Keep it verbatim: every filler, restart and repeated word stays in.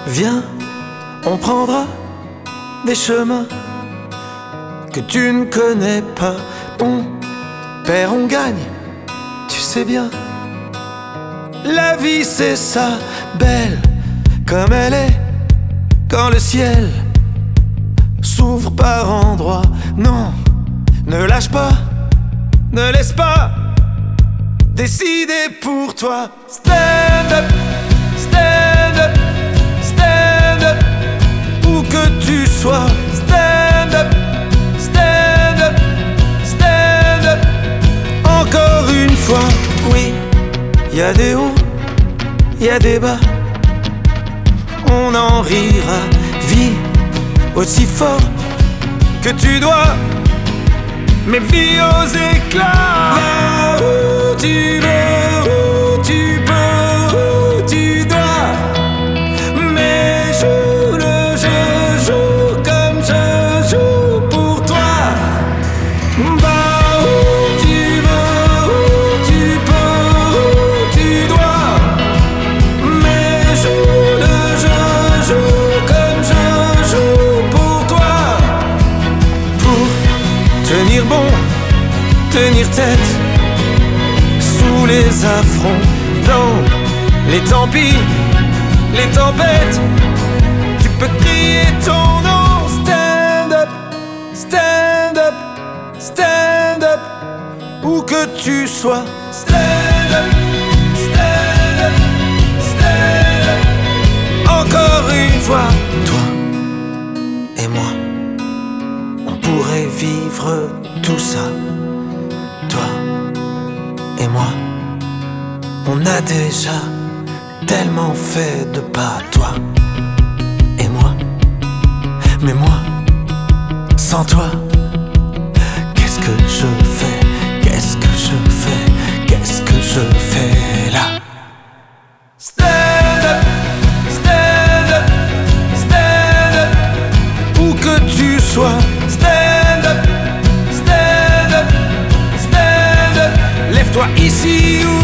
Viens, on prendra des chemins que tu ne connais pas. On perd, on gagne, tu sais bien. La vie c'est ça, belle comme elle est. Quand le ciel s'ouvre par endroits, non, ne lâche pas, ne laisse pas décider pour toi. Stand up, stand up, stand up, où que tu sois. Stand up, stand up, stand up, encore une fois. Oui, y a des hauts, y a des bas, on en rira. Vis aussi fort que tu dois, mais vis aux éclats. Va où tu veux, où tu peux, où tu dois, mais joue le jeu, joue comme je joue pour toi. Va où tu veux, où tu peux, où tu dois, mais joue le jeu, joue comme je joue pour toi. Pour tenir bon, tenir tête sous les affronts, dans les tant pis, les tempêtes, tu peux crier ton nom. Stand up, stand up, stand up, où que tu sois. Stand up, stand up, stand up, encore une fois. Toi et moi, on pourrait vivre tout ça. Toi et moi, on a déjà tellement fait de pas. Toi et moi, mais moi, sans toi, qu'est-ce que je fais? Qu'est-ce que je fais? Qu'est-ce que je fais là? Stand up, stand up, stand up, où que tu sois. Stand up, stand up, stand up, lève-toi ici ou